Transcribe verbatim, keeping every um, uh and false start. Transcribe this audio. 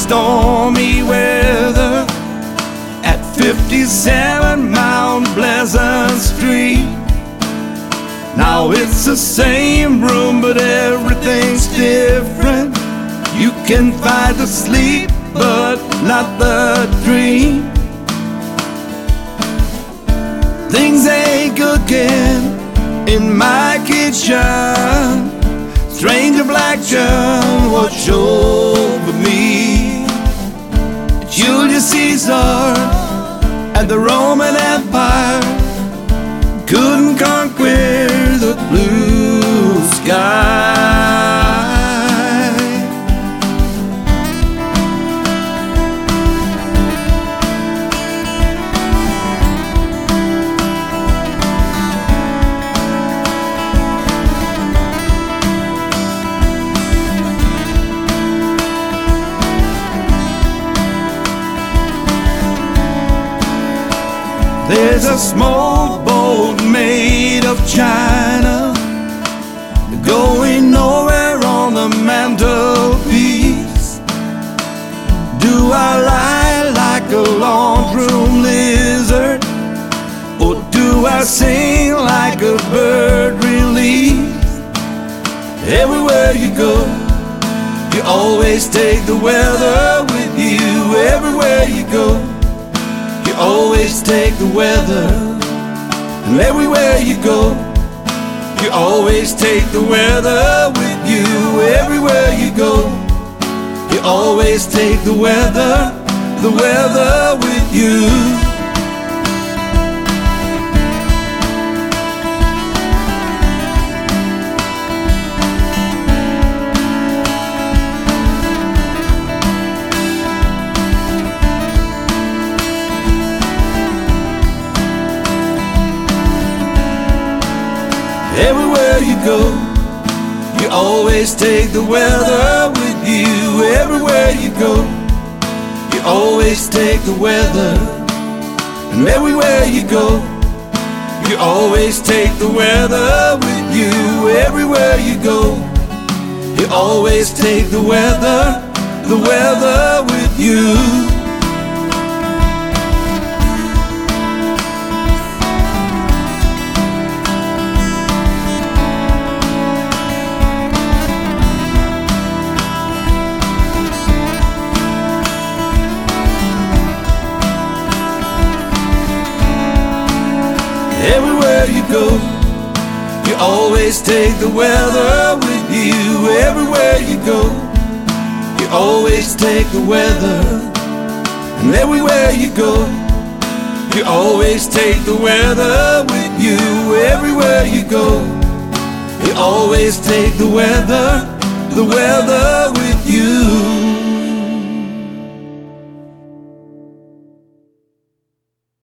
stormy weather at fifty-seven Mount Pleasant Street. Now it's the same room, but everything's different. You can find the sleep, but not the dream. Things ain't cooking in my kitchen. Stranger Black John watch over me. Julius Caesar and the Roman Empire couldn't conquer the blue sky. There's a small boat made of china going nowhere on the mantelpiece. Do I lie like a laundroom lizard, or do I sing like a bird released? Everywhere you go, you always take the weather with you. Everywhere you go, you always take the weather. And everywhere you go, you always take the weather with you. Everywhere you go, you always take the weather, the weather with you. Everywhere you go, you always take the weather with you. Everywhere you go, you always take the weather. And everywhere you go, you always take the weather with you. Everywhere you go, you always take the weather, the weather with you. Everywhere you go, you always take the weather with you. Everywhere you go, you always take the weather. And everywhere you go, you always take the weather with you. Everywhere you go, you always take the weather, the weather with you.